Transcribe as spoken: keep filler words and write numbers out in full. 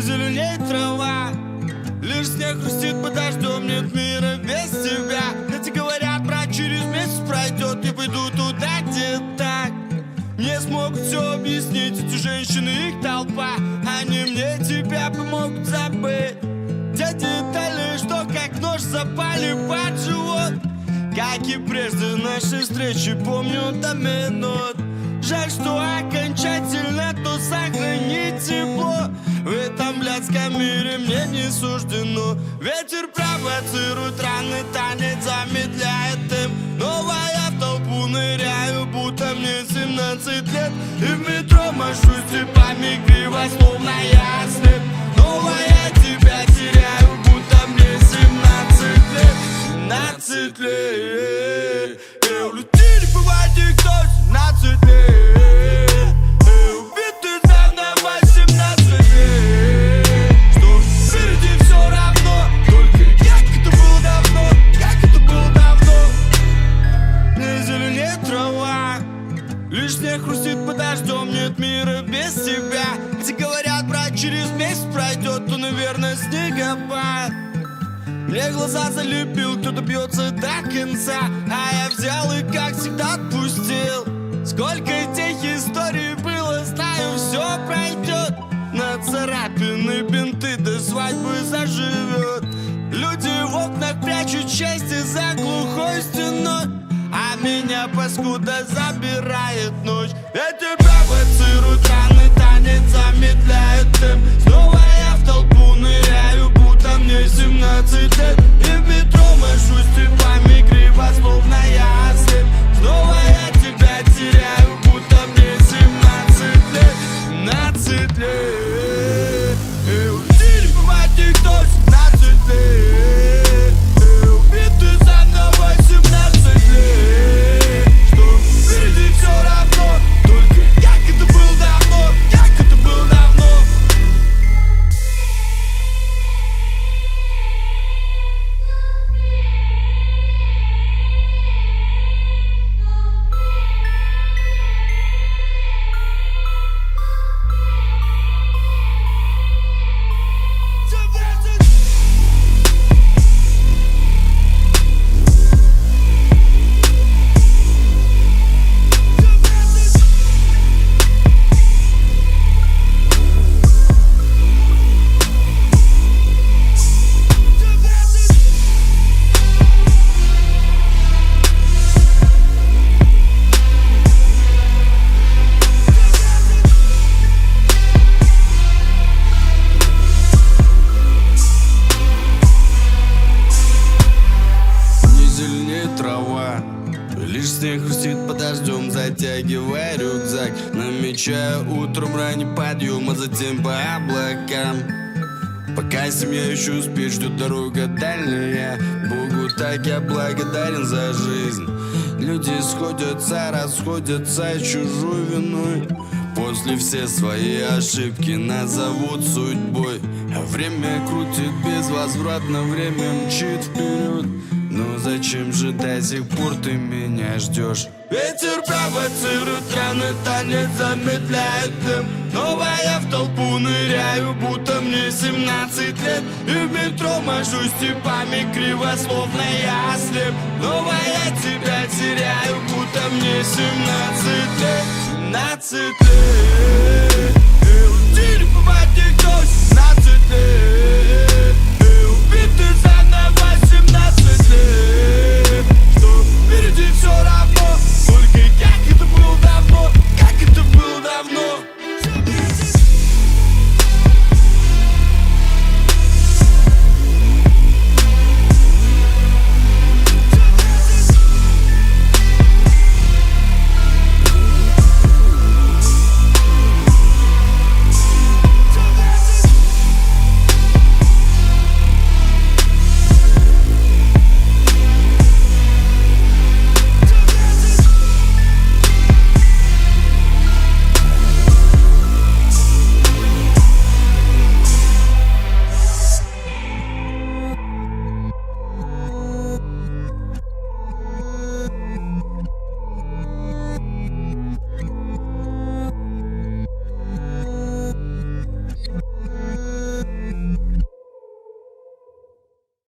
зеленеет трава, лишь снег хрустит под дождем, нет мира без тебя. Эти говорят, брат, через месяц пройдет, я пойду туда, где так. Мне смогут все объяснить, эти женщины, их толпа. Они мне тебя помогут забыть. Те детали, что как нож запали под живот. Как и прежде нашей встречи, помню до минут. Жаль, что окончательно то сохранить тепло. В этом блядском мире мне не суждено. Ветер провоцирует, раны танец замедляет им. Снова я в толпу ныряю, будто мне семнадцать лет. И в метро машу степами криво, словно я слеп. Снова я тебя теряю, будто мне семнадцать лет. Семнадцать лет. И улетели по воде кто семнадцать лет. И убиты заново семнадцать лет. Что впереди все равно, только как это было давно, как это было давно. Не зеленеет трава, лишь снег хрустит под дождем, нет мира без тебя. Эти говорят, брат, через месяц пройдет, то, наверное, снегопад. Мне глаза залепил, кто-то бьется до конца, а я взял и, как всегда, отпустил. Сколько тех историй было, знаю, все пройдет. На царапины бинты до свадьбы заживет. Люди в окнах прячут счастье за глухой стеной, а меня, паскуда, забирает ночь. Ветер провоцирует, раны танец замедляет темп. Снова я в толпу ныряю, будто мне семнадцать лет. И в метро машу степами криво, словно я слеп. Снова я тебя теряю, будто мне семнадцать лет. Семнадцать лет. И улетели по воде кто семнадцать лет. И убиты заново семнадцать лет. Что впереди все равно, только как это было давно, как это было давно. Трава, лишь снег хрустит под дождем, затягивая рюкзак. Намечаю утром ранний подъем, а затем по облакам. Пока семья еще спит, ждет дорога дальняя. Богу так я благодарен за жизнь. Люди сходятся, расходятся чужой виной. После все свои ошибки назовут судьбой. А время крутит безвозвратно, время мчит вперед. Но зачем же до сих пор ты меня ждешь? Ветер провоцирует, раны танец замедляет темп. Снова я в толпу ныряю, будто мне семнадцать лет. И в метро машу степами криво, словно я слеп. Снова я тебя теряю, будто мне семнадцать лет. Семнадцать лет.